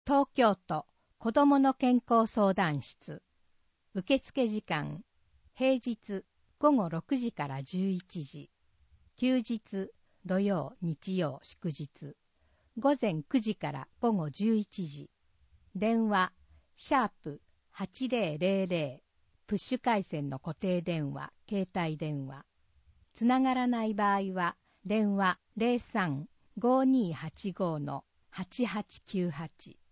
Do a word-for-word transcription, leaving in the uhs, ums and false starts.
東京都子どもの健康相談室。受付時間、平日午後ろくじからじゅういちじ、休日土曜、日曜、祝日、午前くじから午後じゅういちじ、電話、シャープはちぜろぜろぜろ、プッシュ回線の固定電話、携帯電話。つながらない場合は、電話 ゼロさん ごーにーはちご のはちはちきゅうはち。